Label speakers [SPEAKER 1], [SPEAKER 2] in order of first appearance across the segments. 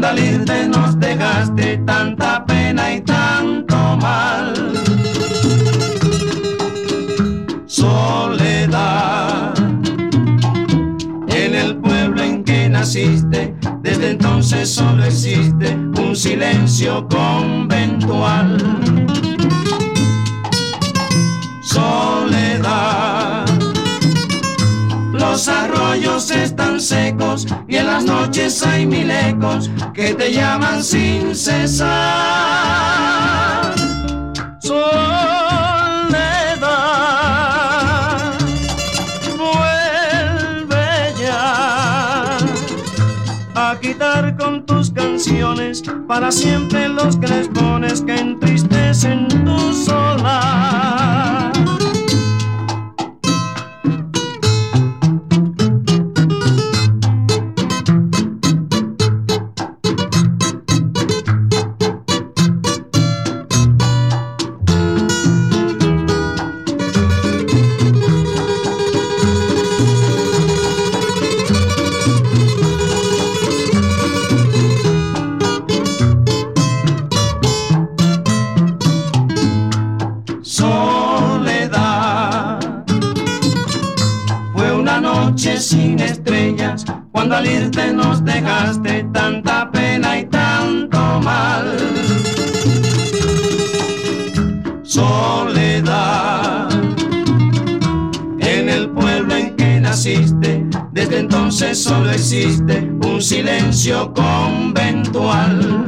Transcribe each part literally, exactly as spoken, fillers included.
[SPEAKER 1] cuando al irte nos dejaste tanta pena y tanto mal. Soledad, en el pueblo en que naciste, desde entonces solo existe un silencio conventual. Soledad, los arroyos están secos y en las noches hay mil ecos que te llaman sin cesar. Soledad, vuelve ya a quitar con tus canciones para siempre los crespones que entristecen tu solar. Sin estrellas, cuando al irte nos dejaste tanta pena y tanto mal. Soledad, en el pueblo en que naciste, desde entonces solo existe un silencio conventual.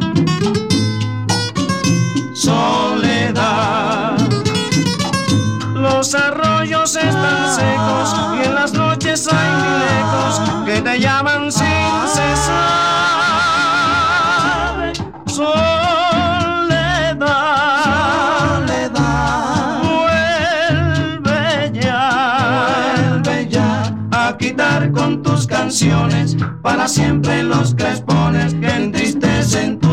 [SPEAKER 1] Soledad, los arroyos están secos y en las noches hay mil ecos que te llaman sin cesar. Soledad, soledad, vuelve ya, vuelve ya a quitar con tus canciones para siempre los crespones que entristecen tu